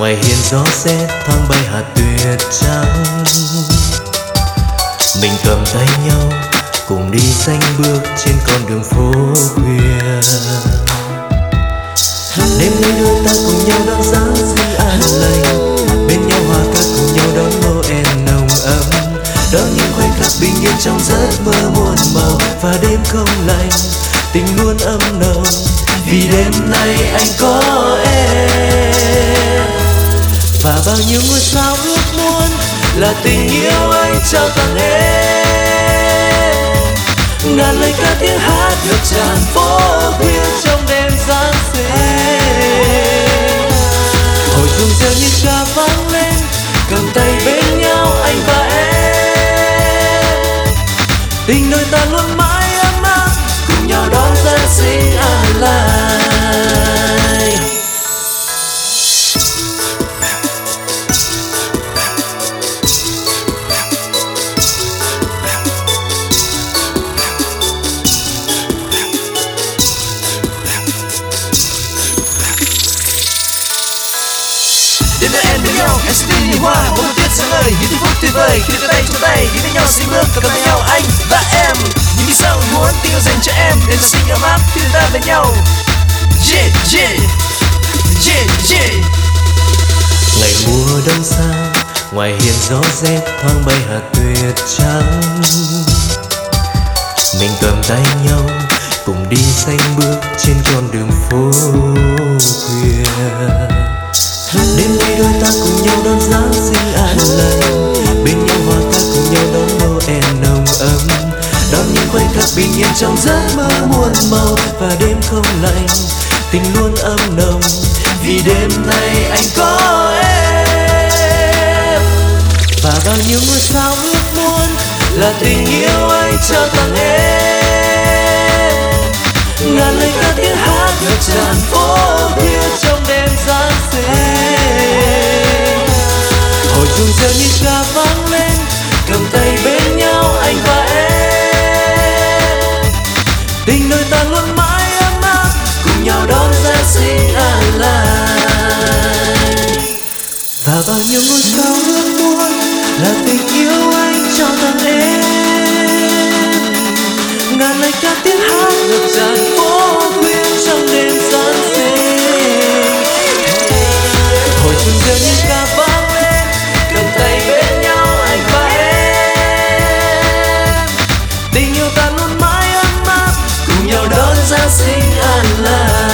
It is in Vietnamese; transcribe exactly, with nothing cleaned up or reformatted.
Ngoài hiên gió rét thoáng bay hạt tuyết trắng, mình cầm tay nhau cùng đi xanh bước trên con đường phố khuya. Đêm nay đôi ta cùng nhau đón Giáng sinh an lành, bên nhau hòa ca cùng nhau đón Noel nồng ấm, đón những khoảnh khắc bình yên trong giấc mơ muôn màu. Và đêm không lạnh, tình luôn ấm nồng, vì đêm nay anh có em. Và bao nhiêu ngôi sao ước muốn là tình yêu anh trao tặng em. Ngàn lời ca tiếng hát ngập tràn phố khuya trong đêm Giáng sinh. Hồi chuông reo như ca vang lên, cầm tay bên nhau anh và em. Tình đôi ta luôn mãi ấm áp, cùng nhau đón Giáng sinh an lành. Đến với em bên nhau, em sẽ đi như hoa, bông tuyết sáng ngời, những phút tuyệt vời khi đưa tay trong tay, đi với nhau xin bước cầm tay nhau anh và em. Những vì sao muốn tình yêu dành cho em, đến Giáng sinh ấm áp khi chúng ta bên nhau. Yeah yeah yeah yeah. Ngày mùa đông xa, ngoài hiên gió rét thoáng bay hạt tuyết trắng, mình cầm tay nhau cùng đi xanh bước trên con đường phố khuya. Đêm nay đôi ta cùng nhau đón Giáng sinh an lành, bên nhau hòa ca cùng nhau đón Noel nồng ấm, đón những khoảnh khắc bình yên trong giấc mơ muôn màu. Và đêm không lạnh, tình luôn ấm nồng, vì đêm nay anh có em. Và bao nhiêu ngôi sao ước muốn là tình yêu anh trao tặng em. Ngàn lời ca tiếng hát ngập tràn phố khuya trong đêm Giáng sinh. Hồi chuông reo như ca vang lên, cầm tay bên nhau anh và em. Tình đôi ta luôn mãi ấm áp, cùng nhau đón Giáng sinh an lành. Và bao nhiêu ngôi sao ước muốn là tình yêu anh trao tặng em. Ngàn lời ca tiếng hát ngập tràn phố khuya trong đêm Giáng sinh. Hồi chuông reo như ca vang lên, cầm tay bên nhau anh và em. Tình yêu ta luôn mãi ấm áp, cùng nhau đón Giáng sinh an lành.